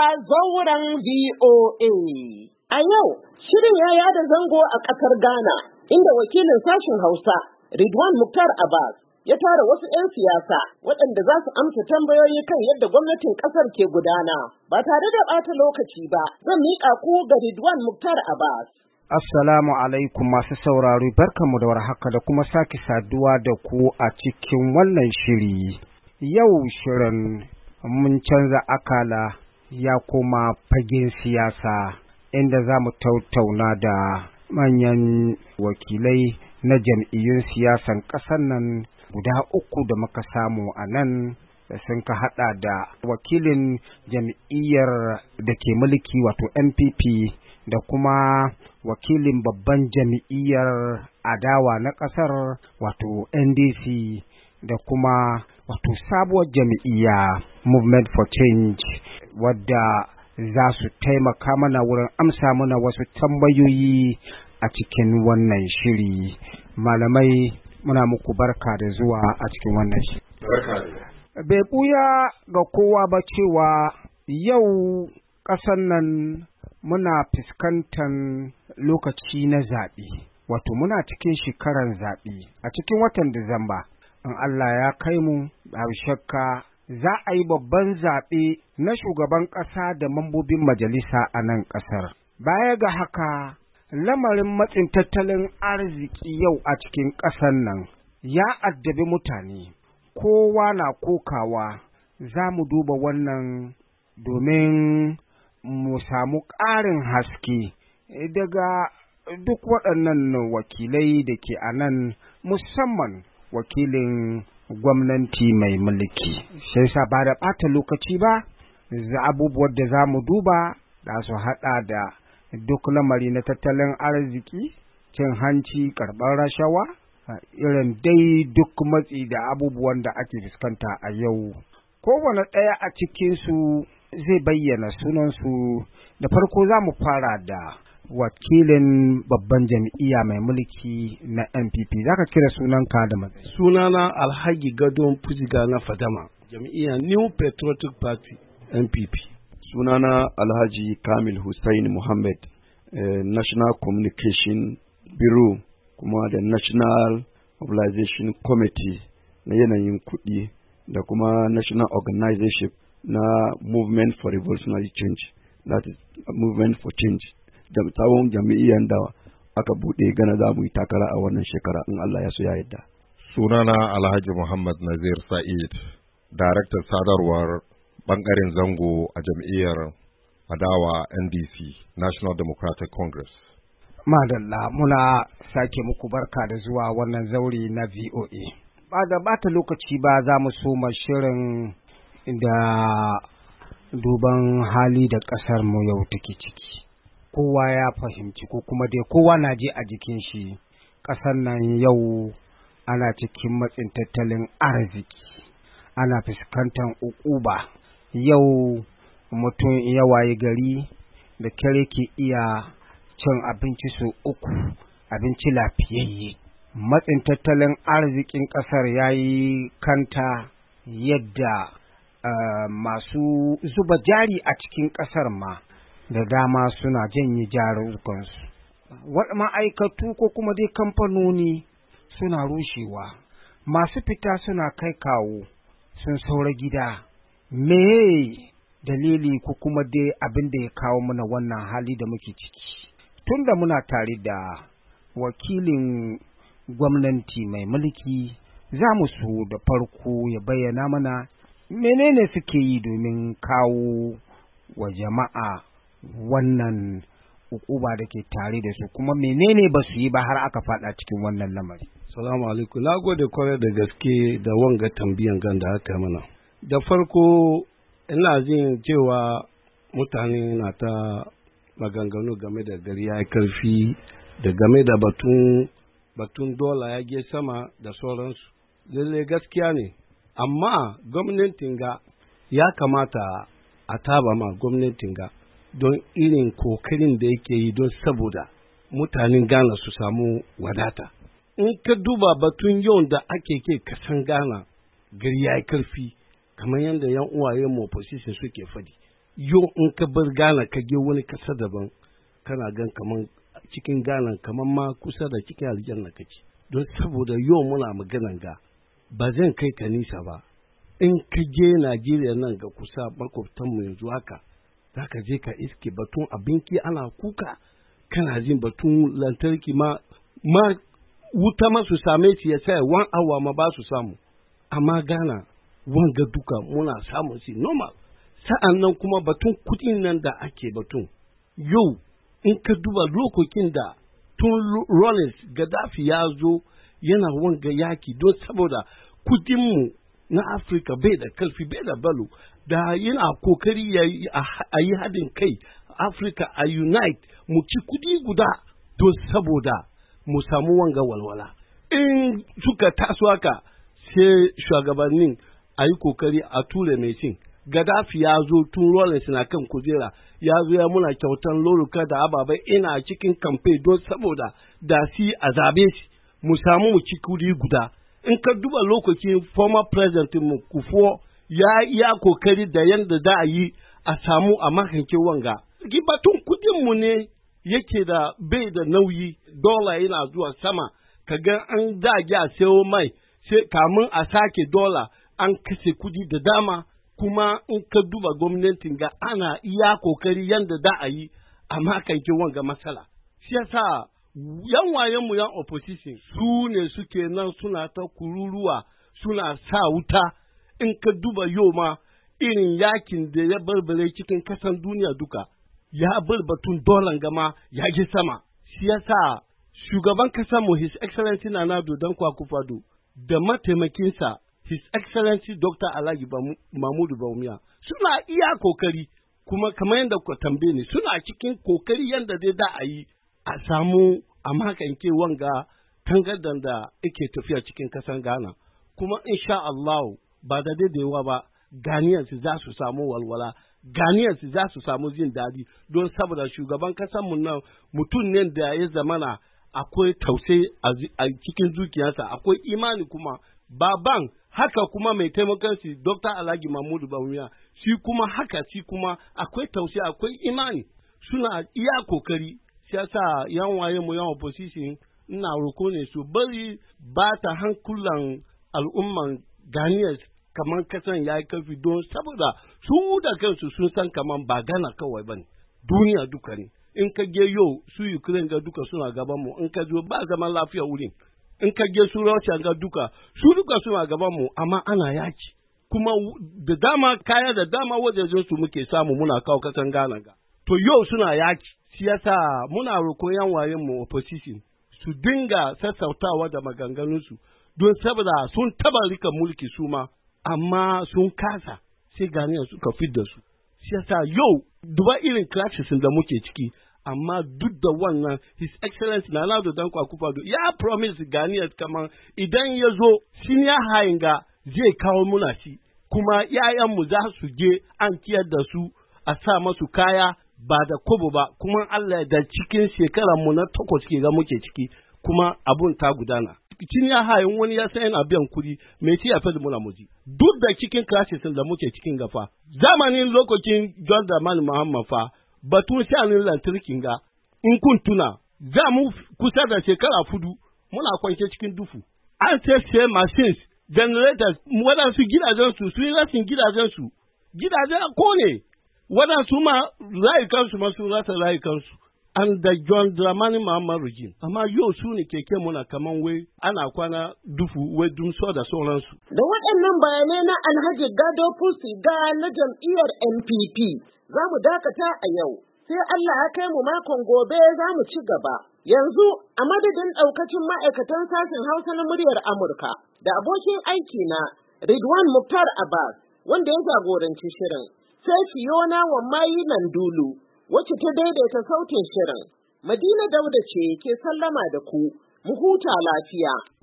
zauren VOA. A yau, shirin ya yada zango a ƙasar Ghana, inda wakilin sashen Hausa, Ridwan Muktar Abbas, ya tara wasu 'yan siyasa waɗanda za su amsa tambayoyi kan yadda gwamnatin ƙasar ke gudana. Ba tare da ɓata lokaci ba, zan miƙa ku ga Ridwan Muktar Abbas. Assalamu alaikum masu sauraro, barkanmu da warhaka da kuma sake saduwa da ku a cikin wannan shiri. Yau shirin mun canza akala ya koma fagen siyasa, inda za mu tattauna da manyan wakilai na jam'iyyun siyasan ƙasar nan guda uku da muka samu a nan, da sun ka haɗa da wakilin jam'iyyar da ke mulki wato NPP da kuma wakilin babban jam'iyyar adawa na ƙasar wato NDC da kuma wato sabuwar jam'iyya Movement for Change, wadda za su taimaka mana wurin amsa mana wasu tambayoyi a cikin wannan shiri. Malamai, muna muku barka da zuwa a cikin wannan shiri. Bai ɓuya ga kowa ba cewa yau ƙasar nan muna fuskantar lokaci na zaɓe, wato muna cikin shekarar zaɓe a cikin watan Disamba. In Allah ya kai mu, babu shakka za a yi babban zaɓe na shugaban ƙasa da mambobin majalisa a nan ƙasar. Baya ga haka, lamarin matsin tattalin arziki yau a cikin ƙasar nan ya addabi mutane, kowa na kokawa. Za mu duba wannan domin mu samu ƙarin haske daga duk waɗannan wakilai da ke a nan, musamman wakilin gwamnati mai mulki. Sai sa ba da ɓata lokaci ba, abubuwan da za mu duba da su haɗa da duk lamari na tattalin arziki, cin hanci, karɓar rashawa, irin dai duk matsi da abubuwan da ake fuskanta a yau. Kowane ɗaya a cikinsu zai bayyana sunansu. Da farko za mu fara da wakilin babban jam'iyya mai mulki na NPP. Za ka kira sunanka da matsayi? Sunana Alhaji Gadon Fujiga na Fadama, jam'iyya New Patriotic Party NPP. Sunana Alhaji Kamil Hussain Muhammad, National Communication Bureau kuma da National Mobilization Committee na yanayin kuɗi da kuma National Organization na Movement for Revolutionary Change, that is Movement for Change. Da tsawon jami'iyyar da aka buɗe gana za mu yi takara a wannan shekara in Allah ya so ya yadda. Sunana Alhaji Muhammad Nazir Sa'id, Daraktan Sadarwar ɓangaren zango a jam'iyyar adawa NDC, National Democratic Congress. Madalla, muna sake muku barka da zuwa wannan zauri na VOA. Ba da bata lokaci ba, za mu soma shirin da duban hali da ƙasar mu yau take ciki. Kowa ya fahimci ko kuma dai kowa na ji a jikin shi, ƙasar nan yau ana cikin matsin tattalin arziki, ana fuskantar uquba. Yau mutum ya waye gari da kyar ke iya cin abinci sau uku, abinci lafiyayye. Matsin tattalin arzikin ƙasar ya yi kanta yadda masu zuba jari a cikin ƙasar ma da dama suna janye jarukansu. Ma'aikatu ko kuma dai kamfanoni suna rushewa, masu fita suna kai kawo sun saura gida. Me dalili ko kuma dai abin da ya kawo mana wannan hali da muke ciki? Tunda muna tare da wakilin gwamnati mai mulki, za mu so da farko ya bayyana mana menene suke yi domin kawo wa jama'a wannan ukuba da ke tare da su, kuma menene ba su yi ba har aka fada cikin wannan lamari. Salamu alaikum, na gode kwarai da gaske da wanga tambiyan gan da aka mana. Da farko ina jin cewa mutane na ta maganganu game da gari ya karfi da game da batun dola ya ge sama da sauransu. Lalle gaskiya ne, amma gwamnatin ga ya kamata a taba ma gwamnatin ga don irin kokarin da yake yi don saboda mutanen Ghana su samu wadata. In ka duba batun yau da ake ke kasan Ghana, gari ya yi karfi, kamar yadda yan uwaye mu opposition suke fadi. yau in ka bar Ghana ka je wani kasa daban kana gan kaman cikin Ghana kaman ma kusa da cikin aljanna kake. Don saboda yau muna maganan ga ba zan kai ka nisa ba. In ka je Najeriya nan ga kusa makwabtanmu yanzu haka, za ka je ka iske batun abinci ana kuka, kana jin batun lantarki ma wuta ma su same shi ya sai 1 hour ma ba su samu. Amma Ghana wanga duka muna samun shi normal. Sa'an nan kuma batun kudin nan da ake batun. Yau in ka duba lokacin da tun Rollins Gaddafi ya zo yana wanga yaki don saboda kudinmu na Afirka bai da kalfi bai da balo da yana kokari a yi haɗin kai Afirka a unite mu ci kudi guda don saboda mu samu wanga walwala. In suka taso haka sai shugabannin a yi kokari a ture mai cin. Gaddafi ya zo tun Rollins na kan kujera ya zo ya muna kyautan loruka da ababai ina cikin kamfe don saboda da si a zabe shi mu samu mu ci kudi guda. In ka duba lokacin former president mu Kufuor ya kokari da yanda da a yi a samu a makance wanga. Batun kudin mu ne yake da bai da nauyi, dola yana zuwa sama, kaga an dage a sayo mai sai kamun a sake dola an kashe kudi da dama. Kuma in ka duba gwamnatin ga ana iya kokari yanda da a yi a makance wanga matsala. Shi yasa yan wayenmu yan opposition su ne suke nan suna ta kururuwa suna sa wuta. In ka duba yau ma irin yakin da ya barbare cikin kasan duniya duka ya bar batun dolan gama ya ji sama. Shi yasa shugaban kasanmu His Excellency Nana Addo Dankwa Akufo-Addo da mataimakinsa His Excellency Dr. Alhaji Mahmudu Bawumia suna iya kokari, kuma kamar yadda ku tambaye ni suna cikin kokari yadda dai da a yi a samu a makanke wanga tangardan da yake tafiya cikin kasan Ghana. Kuma insha Allah ba da daidaiwa ba Ghanaians za su samu walwala, Ghanaians za su samu jin daɗi don saboda shugaban kasanmu nan mutum ne da ya zamana akwai tausayi a cikin zuciyarsa, akwai imani kuma baban haka kuma mai taimakon shi Dr. Alhaji Mahmudu Bawumia shi kuma haka shi kuma akwai tausayi akwai imani suna iya kokari. Shi yasa yan waye mu yan opposition ina roko ne su bari ba ta hankulan al'umman Ghanaians kaman kasan yayi kafi don saboda su da kansu sun san kaman ba Ghana kawai bane, duniya duka ne. In ka ge yau su Ukraine ga duka suna gaban mu, in ka zo ba zaman lafiya wurin. In ka ge su Russia ga duka su duka suna gaban mu, amma ana yaki kuma da dama kaya da dama wajejen su muke samu muna kawo kasan Ghana ga. To yau suna yaki. Siyasa muna roƙon yan wayen mu opposition su dinga sassautawa da maganganunsu don saboda sun taba rika mulki su ma amma sun kasa sai Ghanaian suka fidda su. Siyasa yau duba irin crisis da muke ciki, amma duk da wannan His Excellency Nana Addo Dankwa Akufo-Addo ya promise Ghanaians kaman idan ya zo senior high ga zai kawo muna shi, kuma yayanmu za su je an kiyar da su a sa masu kaya ba da kobo ba, kuma Allah da cikin shekarar mu na 8 ke ga muke ciki kuma abun ta gudana. Cikin ya hayin wani ya san yana biyan kuɗi mai ci a fadi muna muji. Duk da cikin crisis da muke cikin gafa, zamanin lokacin John Dramani Mahama fa batun shanin lantarkin ga in kun tuna za mu kusa da shekara 4 muna kwance cikin dufu. An sai machines, generators, waɗansu gidajensu su yi rasin gidajensu, gidajen kone. Waɗansu ma rayukansu ma sun rasa rayukansu an da John Dramani Mahama regime. Amma yau su ne keke muna kaman wai ana kwana dufu wai dumso da sauransu. Da waɗannan bayanai na Alhaji Gado Pusiga na jam'iyyar NPP za mu dakata a yau. Sai Allah ya kai mu makon gobe za mu ci gaba. Yanzu a madadin ɗaukacin ma'aikatan sashen Hausa na muryar Amurka da abokin aiki na Ridwan Muktar Abbas wanda ya jagoranci shirin. Sai Fiona Wammayi Nandulu wacce ta daidaita sautin shirin. Madina Dauda ce ke sallama da ku, mu huta lafiya.